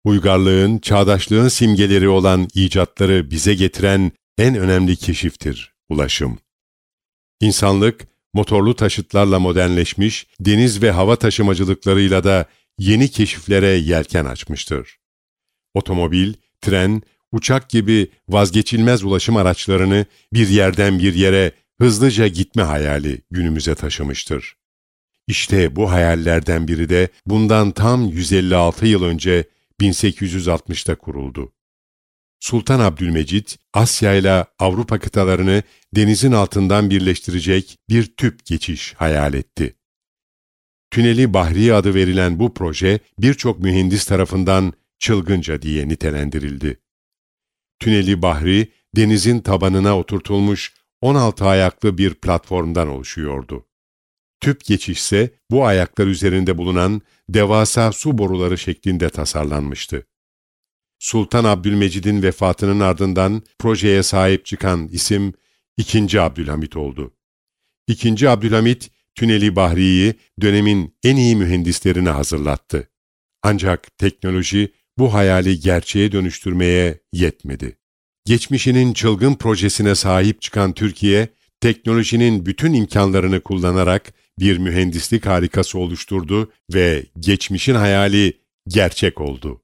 Uygarlığın, çağdaşlığın simgeleri olan icatları bize getiren en önemli keşiftir, ulaşım. İnsanlık, motorlu taşıtlarla modernleşmiş, deniz ve hava taşımacılıklarıyla da yeni keşiflere yelken açmıştır. Otomobil, tren, uçak gibi vazgeçilmez ulaşım araçlarını bir yerden bir yere hızlıca gitme hayali günümüze taşımıştır. İşte bu hayallerden biri de bundan tam 156 yıl önce 1860'ta kuruldu. Sultan Abdülmecit, Asya ile Avrupa kıtalarını denizin altından birleştirecek bir tüp geçiş hayal etti. Tüneli Bahri adı verilen bu proje birçok mühendis tarafından çılgınca diye nitelendirildi. Tüneli Bahri, denizin tabanına oturtulmuş 16 ayaklı bir platformdan oluşuyordu. Tüp geçiş ise bu ayaklar üzerinde bulunan devasa su boruları şeklinde tasarlanmıştı. Sultan Abdülmecid'in vefatının ardından projeye sahip çıkan isim II. Abdülhamit oldu. II. Abdülhamit, Tüneli Bahri'yi dönemin en iyi mühendislerine hazırlattı. Ancak teknoloji bu hayali gerçeğe dönüştürmeye yetmedi. Geçmişinin çılgın projesine sahip çıkan Türkiye, teknolojinin bütün imkanlarını kullanarak bir mühendislik harikası oluşturdu ve geçmişin hayali gerçek oldu.